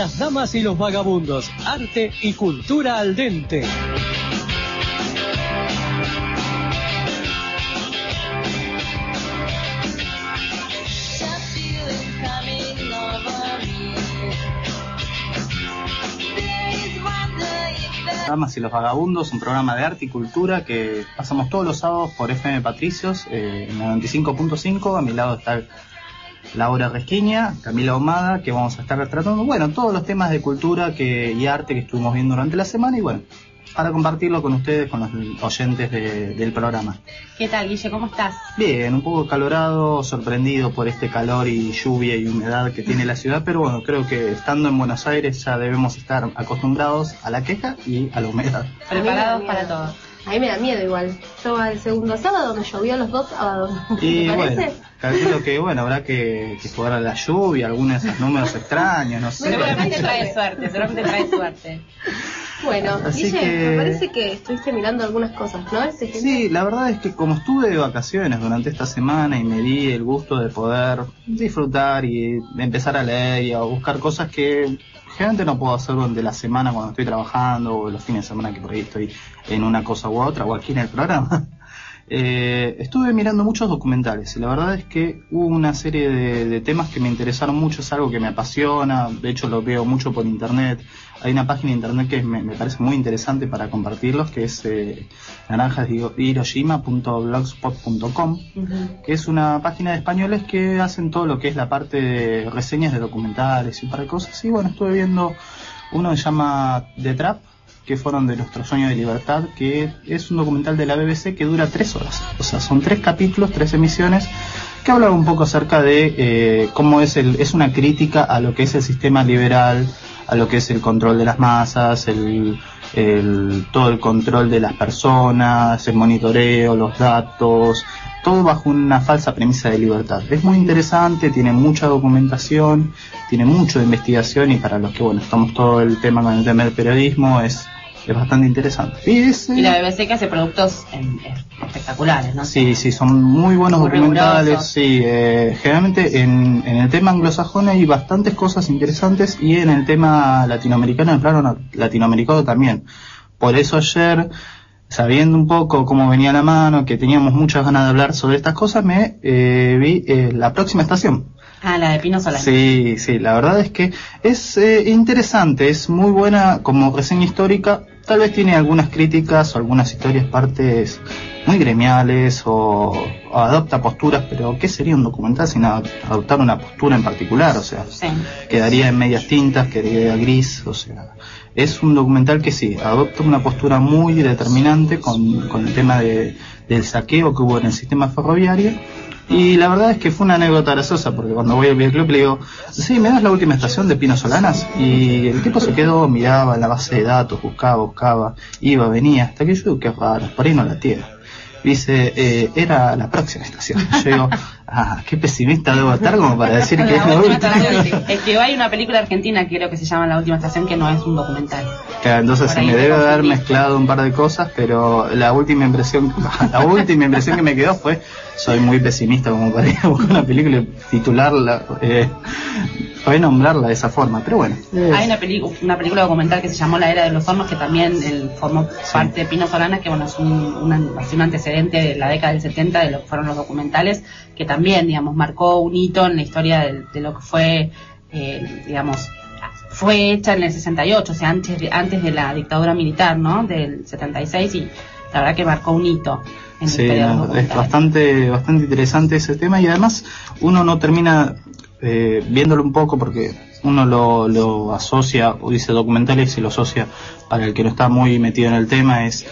Las damas y los vagabundos, arte y cultura al dente. Damas y los Vagabundos, un programa de arte y cultura que pasamos todos los sábados por FM Patricios, en 95.5. A mi lado está Laura Resquiña, Camila Ahumada, que vamos a estar tratando, bueno, todos los temas de cultura y arte que estuvimos viendo durante la semana y bueno, para compartirlo con ustedes, con los oyentes del programa. ¿Qué tal, Guille? ¿Cómo estás? Bien, un poco acalorado, sorprendido por este calor y lluvia y humedad que tiene la ciudad, pero bueno, creo que estando en Buenos Aires ya debemos estar acostumbrados a la queja y a la humedad. Preparados para todo. A mí me da miedo igual. Yo el segundo sábado me llovió los dos sábados. Y ¿Te parece? bueno, calculo que bueno, habrá que jugar a la lluvia, algunos de esos números extraños, no sé. Seguramente trae suerte. Bueno, Así Guille, que... me parece que estuviste mirando algunas cosas, ¿no? Sí, la verdad es que como estuve de vacaciones durante esta semana y me di el gusto de poder disfrutar y empezar a leer y a buscar cosas que generalmente no puedo hacer durante la semana cuando estoy trabajando o los fines de semana que por ahí estoy en una cosa u otra o aquí en el programa. Estuve mirando muchos documentales y la verdad es que hubo una serie de temas que me interesaron mucho, es algo que me apasiona, de hecho lo veo mucho por internet. Hay una página de internet que me parece muy interesante para compartirlos, que es naranjashiroshima.blogspot.com, que es una página de españoles que hacen todo lo que es la parte de reseñas de documentales y un par de cosas. Y bueno, estuve viendo uno que se llama The Trap, que fueron de Nuestro Sueño de Libertad, que es un documental de la BBC que dura 3 horas. O sea, son 3 capítulos, 3 emisiones, que hablan un poco acerca de cómo es una crítica a lo que es el sistema liberal, a lo que es el control de las masas, todo el control de las personas, el monitoreo, los datos, todo bajo una falsa premisa de libertad. Es muy interesante, tiene mucha documentación, tiene mucho de investigación y para los que, bueno, estamos todo el tema con el tema del periodismo, es bastante interesante. Y la BBC que hace productos espectaculares, ¿no? Sí, son muy buenos muy documentales. Sí, generalmente en el tema anglosajón hay bastantes cosas interesantes y en el tema latinoamericano, en plano latinoamericano también. Por eso ayer, sabiendo un poco cómo venía la mano, que teníamos muchas ganas de hablar sobre estas cosas, me vi La Próxima Estación. Ah, la de Pino Solana. Sí, la verdad es que es interesante, es muy buena como reseña histórica. Tal vez tiene algunas críticas o algunas historias, partes muy gremiales o adopta posturas, pero ¿qué sería un documental sin adoptar una postura en particular? O sea, sí, quedaría en medias tintas, quedaría gris, o sea, es un documental que sí, adopta una postura muy determinante con el tema del saqueo que hubo en el sistema ferroviario. Y la verdad es que fue una anécdota graciosa, porque cuando voy al videoclub le digo, sí, ¿me das la última estación de Pino Solanas? Y el tipo se quedó, miraba en la base de datos, buscaba, iba, venía, hasta que yo digo, qué raro, por ahí no la tiene. Dice, era La Próxima Estación. Yo digo, qué pesimista debo estar como para decir que es la última. Es que hay una película argentina que creo que se llama La Última Estación, que no es un documental. Claro, entonces se me debe haber mezclado un par de cosas, pero la última impresión que me quedó fue, soy muy pesimista como para ir a buscar una película y titularla, renombrarla de esa forma, pero bueno. Hay una película documental que se llamó La Era de los Hornos, que también formó parte de Pino Solanas, que bueno, es un antecedente de la década del 70 de lo que fueron los documentales, que también, digamos, marcó un hito en la historia de lo que fue, digamos, fue hecha en el 68, o sea, antes de la dictadura militar, ¿no? Del 76, y la verdad que marcó un hito. Sí, es bastante interesante ese tema, y además uno no termina viéndolo un poco porque uno lo asocia, o dice documentales y lo asocia, para el que no está muy metido en el tema, es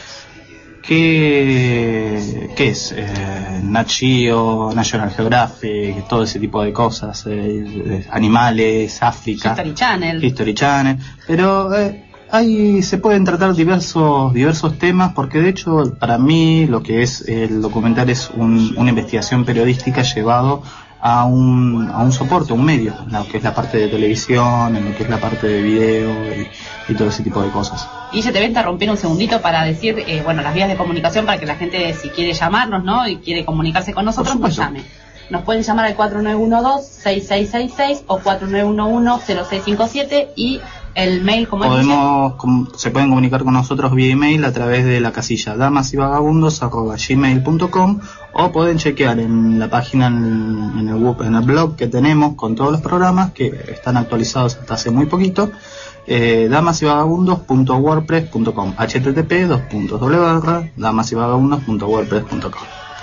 ¿qué es? Nat Geo, National Geographic, todo ese tipo de cosas, animales, África, History Channel, pero ahí se pueden tratar diversos temas, porque de hecho para mí lo que es el documental es una investigación periodística llevado a un soporte, un medio, en lo que es la parte de televisión, en lo que es la parte de video y todo ese tipo de cosas. Y te voy a interrumpir un segundito para decir, las vías de comunicación para que la gente, si quiere llamarnos, ¿no? Y quiere comunicarse con nosotros, nos llame. nos pueden llamar al 4912-6666 o 4911-0657 y el mail, como se pueden comunicar con nosotros vía email a través de la casilla damasyvagabundos@gmail.com, o pueden chequear en la página, en el blog que tenemos con todos los programas que están actualizados hasta hace muy poquito, damasyvagabundos.wordpress.com, http://damasyvagabundos.wordpress.com.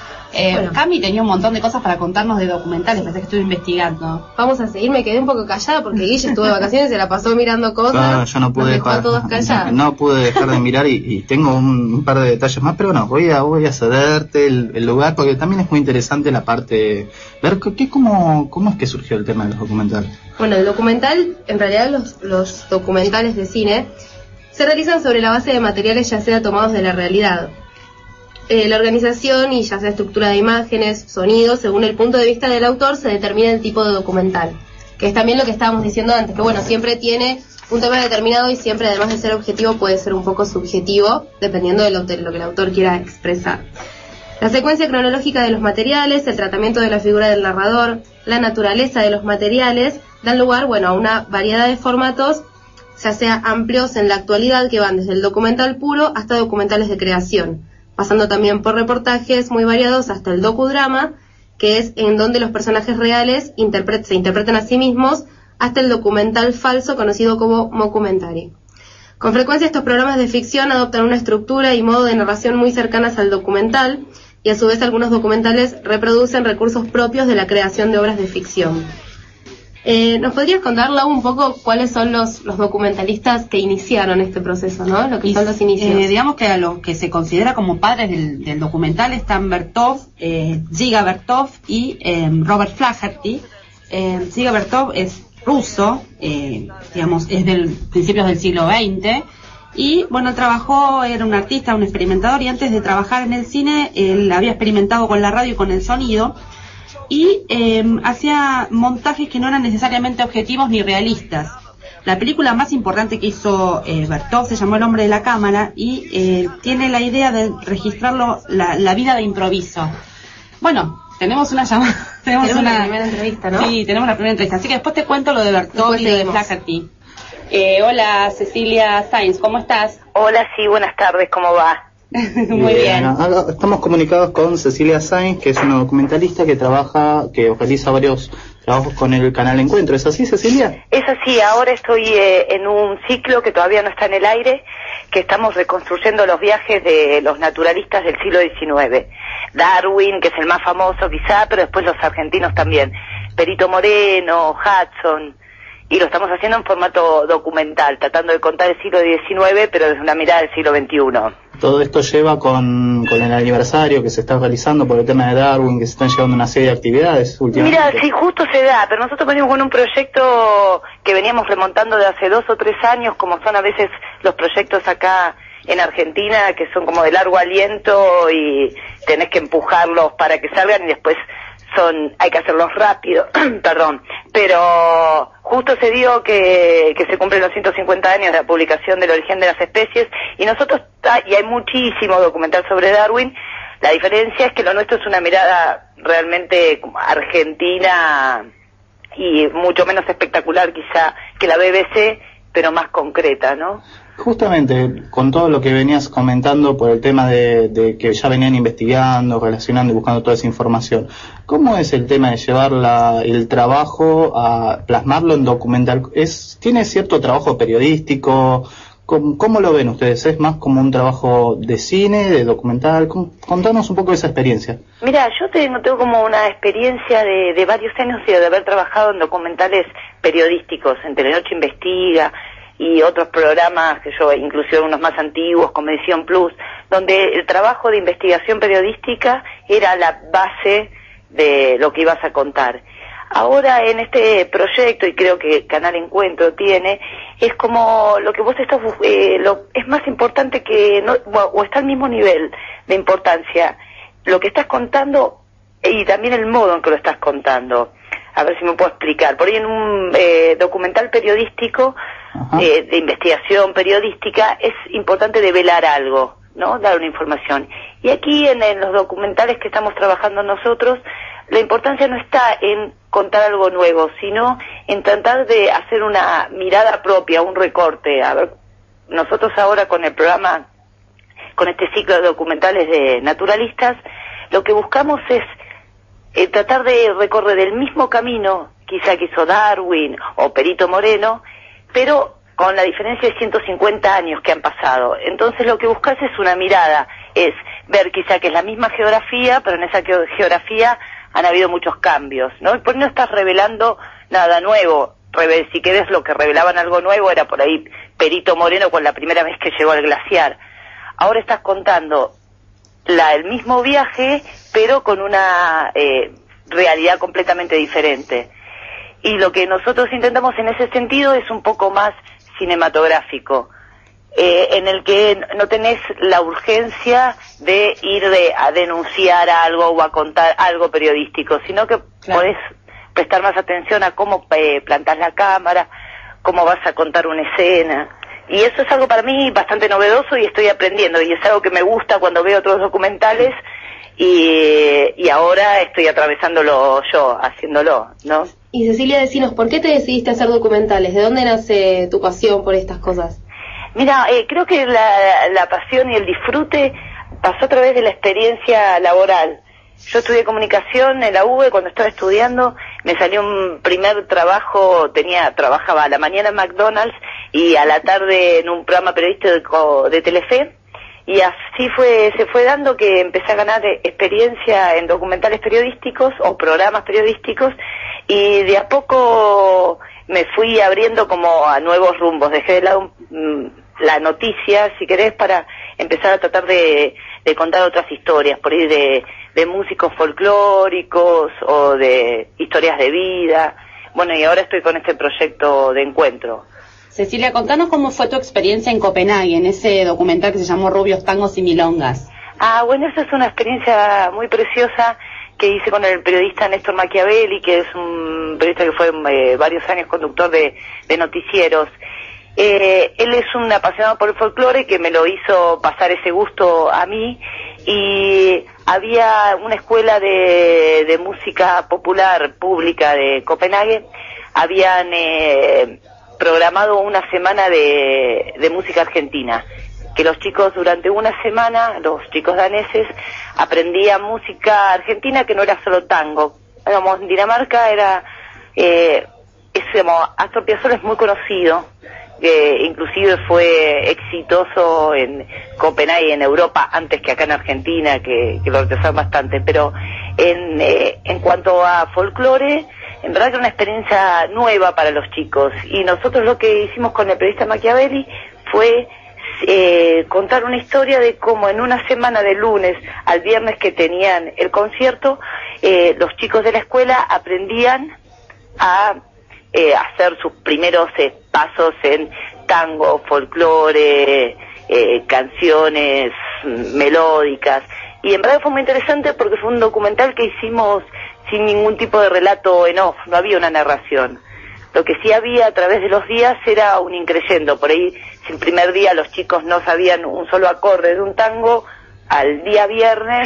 Cami tenía un montón de cosas para contarnos de documentales, parece que estuve investigando. Vamos a seguir, me quedé un poco callada porque Guille estuvo de vacaciones y se la pasó mirando cosas. Claro, yo no pude dejar de mirar y tengo un par de detalles más, pero no, voy a cederte el lugar porque también es muy interesante la parte, ver cómo es que surgió el tema de los documentales. Bueno, el documental, en realidad los documentales de cine se realizan sobre la base de materiales ya sea tomados de la realidad. La organización y ya sea estructura de imágenes, sonidos, según el punto de vista del autor, se determina el tipo de documental, que es también lo que estábamos diciendo antes, que bueno, siempre tiene un tema determinado y siempre, además de ser objetivo, puede ser un poco subjetivo, dependiendo de lo que el autor quiera expresar. La secuencia cronológica de los materiales, el tratamiento de la figura del narrador, la naturaleza de los materiales, dan lugar, bueno, a una variedad de formatos, ya sea amplios en la actualidad, que van desde el documental puro hasta documentales de creación, pasando también por reportajes muy variados hasta el docudrama, que es en donde los personajes reales se interpretan a sí mismos, hasta el documental falso conocido como mockumentary. Con frecuencia estos programas de ficción adoptan una estructura y modo de narración muy cercanas al documental, y a su vez algunos documentales reproducen recursos propios de la creación de obras de ficción. ¿Nos podrías contar, Lau, un poco cuáles son los documentalistas que iniciaron este proceso, ¿no? Lo que son los inicios. Digamos que a los que se considera como padres del documental están Vertov, Dziga Vertov y Robert Flaherty. Dziga Vertov es ruso, digamos, es del principios del siglo XX. Y bueno, era un artista, un experimentador, y antes de trabajar en el cine, él había experimentado con la radio y con el sonido, y hacía montajes que no eran necesariamente objetivos ni realistas. La película más importante que hizo Vertov se llamó El hombre de la cámara, y tiene la idea de registrarlo, la vida de improviso. Bueno, tenemos una llamada, tenemos una primera entrevista, ¿no? Sí, tenemos la primera entrevista, así que después te cuento lo de Vertov y de Flaherty. Hola, Cecilia Sainz, ¿cómo estás? Hola, sí, buenas tardes, ¿cómo va? Muy bien. Estamos comunicados con Cecilia Sainz, que es una documentalista que realiza varios trabajos con el canal Encuentro. ¿Es así, Cecilia? Es así, ahora estoy en un ciclo que todavía no está en el aire, que estamos reconstruyendo los viajes de los naturalistas del siglo XIX. Darwin, que es el más famoso quizá, pero después los argentinos también. Perito Moreno, Hudson, y lo estamos haciendo en formato documental, tratando de contar el siglo XIX, pero desde una mirada del siglo XXI. Todo esto lleva con el aniversario que se está realizando por el tema de Darwin, que se están llevando una serie de actividades últimamente. Mira, sí, justo se da, pero nosotros venimos con un proyecto que veníamos remontando de hace 2 o 3 años, como son a veces los proyectos acá en Argentina, que son como de largo aliento y tenés que empujarlos para que salgan y después hay que hacerlos rápido, perdón, pero justo se dio que se cumplen los 150 años de la publicación del origen de las especies, y y hay muchísimo documental sobre Darwin. La diferencia es que lo nuestro es una mirada realmente argentina y mucho menos espectacular quizá que la BBC, pero más concreta, ¿no? Justamente, con todo lo que venías comentando por el tema de que ya venían investigando, relacionando y buscando toda esa información, ¿cómo es el tema de llevar el trabajo a plasmarlo en documental? ¿Tiene cierto trabajo periodístico? ¿Cómo lo ven ustedes? ¿Es más como un trabajo de cine, de documental? Contanos un poco de esa experiencia. Mira, yo tengo como una experiencia de varios años de haber trabajado en documentales periodísticos, en Telenoche Investiga y otros programas que yo, inclusive unos más antiguos, como Edición Plus, donde el trabajo de investigación periodística era la base de lo que ibas a contar. Ahora en este proyecto, y creo que Canal Encuentro tiene, es como lo que vos estás, es más importante que, o está al mismo nivel de importancia, lo que estás contando y también el modo en que lo estás contando. A ver si me puedo explicar. Por ahí en un documental periodístico, de investigación periodística, es importante develar algo, ¿no? Dar una información. Y aquí en los documentales que estamos trabajando nosotros, la importancia no está en contar algo nuevo, sino en tratar de hacer una mirada propia, un recorte. A ver, nosotros ahora con el programa, con este ciclo de documentales de naturalistas, lo que buscamos es tratar de recorrer el mismo camino, quizá que hizo Darwin o Perito Moreno, pero con la diferencia de 150 años que han pasado. Entonces lo que buscas es una mirada, es ver quizá que es la misma geografía, pero en esa geografía han habido muchos cambios, ¿no? Y por no estás revelando nada nuevo. Si querés, lo que revelaban algo nuevo era por ahí Perito Moreno con la primera vez que llegó al glaciar. Ahora estás contando el mismo viaje, pero con una realidad completamente diferente. Y lo que nosotros intentamos en ese sentido es un poco más cinematográfico, en el que no tenés la urgencia de ir a denunciar algo o a contar algo periodístico, sino que podés prestar más atención a cómo plantás la cámara, cómo vas a contar una escena. Y eso es algo para mí bastante novedoso y estoy aprendiendo, y es algo que me gusta cuando veo otros documentales, y ahora estoy atravesándolo yo, haciéndolo, ¿no? Y Cecilia, decinos, ¿por qué te decidiste hacer documentales? ¿De dónde nace tu pasión por estas cosas? Mira, creo que la pasión y el disfrute pasó a través de la experiencia laboral. Yo estudié comunicación en la UBE. Cuando estaba estudiando me salió un primer trabajo, trabajaba a la mañana en McDonald's y a la tarde en un programa periodístico de Telefe, y así se fue dando que empecé a ganar experiencia en documentales periodísticos o programas periodísticos, y de a poco me fui abriendo como a nuevos rumbos. Dejé de lado la noticia, si querés, para empezar a tratar de contar otras historias, por ahí de músicos folclóricos o de historias de vida. Bueno, y ahora estoy con este proyecto de encuentro. Cecilia, contanos cómo fue tu experiencia en Copenhague, en ese documental que se llamó Rubios, Tangos y Milongas. Bueno, esa es una experiencia muy preciosa que hice con el periodista Néstor Machiavelli, que es un periodista que fue varios años conductor de noticieros. Él es un apasionado por el folclore que me lo hizo pasar ese gusto a mí, y había una escuela de música popular pública de Copenhague, habían programado una semana de música argentina, que los chicos durante una semana, los chicos daneses, aprendían música argentina que no era solo tango. Digamos, en Dinamarca Astor Piazzolla es muy conocido, inclusive fue exitoso en Copenhague y en Europa antes que acá en Argentina, que lo rechazaron bastante, pero en cuanto a folclore, en verdad que era una experiencia nueva para los chicos, y nosotros lo que hicimos con el periodista Machiavelli fue contar una historia de cómo en una semana de lunes al viernes que tenían el concierto, los chicos de la escuela aprendían a hacer sus primeros pasos en tango, folclore, canciones melódicas, y en verdad fue muy interesante porque fue un documental que hicimos sin ningún tipo de relato en off, no había una narración. Lo que sí había a través de los días era un increyendo. Por ahí, si el primer día los chicos no sabían un solo acorde de un tango, al día viernes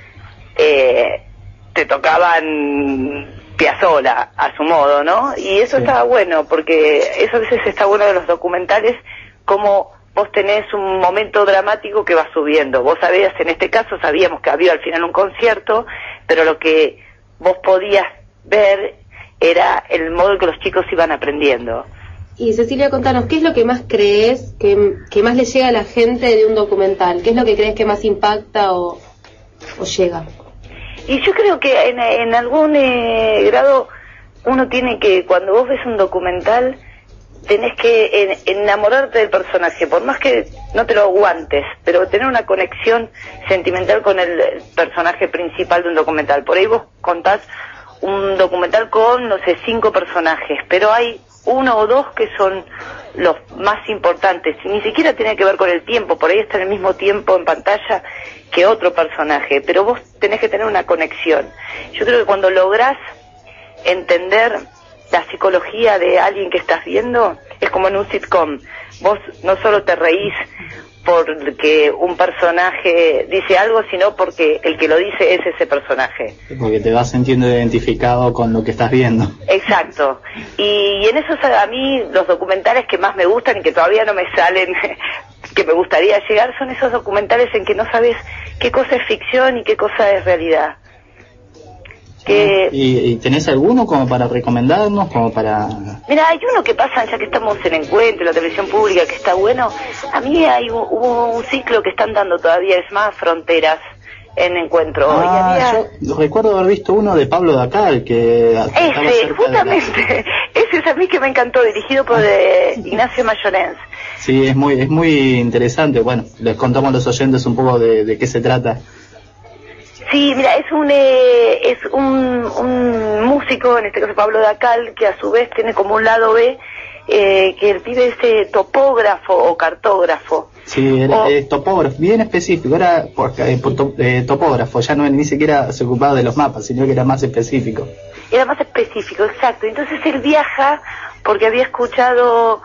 te tocaban Piazzolla a su modo, ¿no? Y eso estaba bueno, porque eso a veces está bueno de los documentales, como vos tenés un momento dramático que va subiendo. Vos sabías, en este caso sabíamos que había al final un concierto, pero lo que vos podías ver era el modo en que los chicos iban aprendiendo. Y Cecilia, contanos, ¿qué es lo que más crees que más le llega a la gente de un documental? ¿Qué es lo que crees que más impacta o llega? Y yo creo que en algún grado uno tiene que, cuando vos ves un documental, tenés que enamorarte del personaje, por más que no te lo aguantes, pero tener una conexión sentimental con el personaje principal de un documental. Por ahí vos contás un documental con, 5 personajes, pero hay 1 o 2 que son los más importantes, ni siquiera tiene que ver con el tiempo, por ahí está en el mismo tiempo en pantalla que otro personaje, pero vos tenés que tener una conexión. Yo creo que cuando lográs entender la psicología de alguien que estás viendo, es como en un sitcom, vos no solo te reís porque un personaje dice algo, sino porque el que lo dice es ese personaje. Porque te vas sintiendo identificado con lo que estás viendo. Exacto. Y en eso a mí los documentales que más me gustan y que todavía no me salen, que me gustaría llegar, son esos documentales en que no sabes qué cosa es ficción y qué cosa es realidad. ¿Y tenés alguno como para recomendarnos, como para...? Mira, hay uno que pasa, ya que estamos en Encuentro, la televisión pública, que está bueno. A mí hubo un ciclo que están dando todavía, es más Fronteras, en Encuentro. Yo recuerdo haber visto uno de Pablo Dacal, que... Ese, justamente, ese es a mí que me encantó, dirigido por Ignacio Mayonens. Sí, es muy interesante. Bueno, les contamos a los oyentes un poco de qué se trata. Sí, mira, es un músico, en este caso Pablo Dacal, que a su vez tiene como un lado B, que el pibe es topógrafo o cartógrafo. Sí, es topógrafo, bien específico, era topógrafo, ya no ni siquiera se ocupaba de los mapas, sino que era más específico. Era más específico, exacto. Entonces él viaja porque había escuchado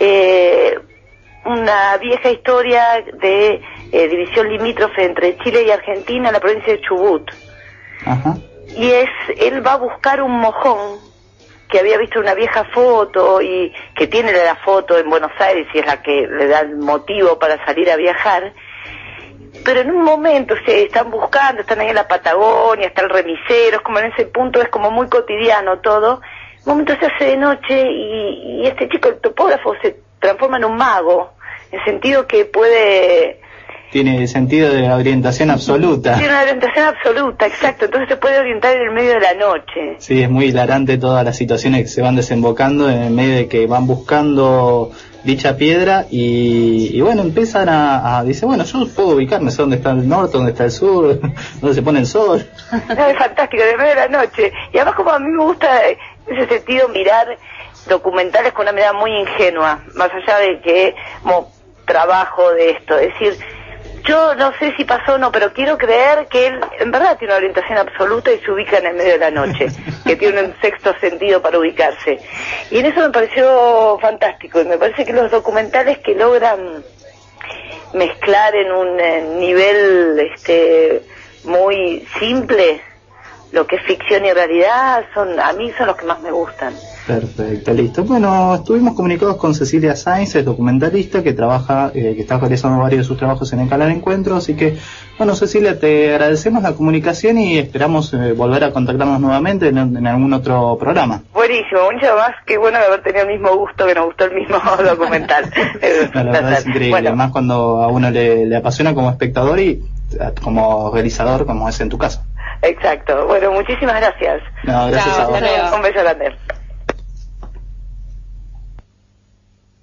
una vieja historia de división limítrofe entre Chile y Argentina en la provincia de Chubut. Ajá. Y él va a buscar un mojón que había visto una vieja foto y que tiene la foto en Buenos Aires y es la que le da el motivo para salir a viajar. Pero en un momento se están buscando, están ahí en la Patagonia, está el remisero, es como en ese punto, es como muy cotidiano todo. En un momento se hace de noche y este chico, el topógrafo, se transforma en un mago, en el sentido que tiene sentido de orientación absoluta. Tiene una orientación absoluta, exacto. Entonces se puede orientar en el medio de la noche. Sí, es muy hilarante todas las situaciones que se van desembocando en el medio de que van buscando dicha piedra y bueno, empiezan dice, bueno, yo puedo ubicarme, sé dónde está el norte, dónde está el sur, dónde se pone el sol. No, es fantástico, en el medio de la noche. Y además como a mí me gusta en ese sentido mirar documentales con una mirada muy ingenua, más allá de que como trabajo de esto, es decir, yo no sé si pasó o no, pero quiero creer que él en verdad tiene una orientación absoluta y se ubica en el medio de la noche, que tiene un sexto sentido para ubicarse. Y en eso me pareció fantástico, y me parece que los documentales que logran mezclar en un nivel muy simple lo que es ficción y realidad, a mí son los que más me gustan. Perfecto, listo. Bueno, estuvimos comunicados con Cecilia Sainz, es documentalista que está realizando varios de sus trabajos en el canal Encuentro, así que, bueno, Cecilia, te agradecemos la comunicación y esperamos volver a contactarnos nuevamente en algún otro programa. Buenísimo, mucho más, qué bueno de haber tenido el mismo gusto, que nos gustó el mismo documental. La verdad es increíble, bueno. Además cuando a uno le apasiona como espectador y como realizador, como es en tu caso. Exacto, bueno, muchísimas gracias. No, gracias a vos. Un beso grande.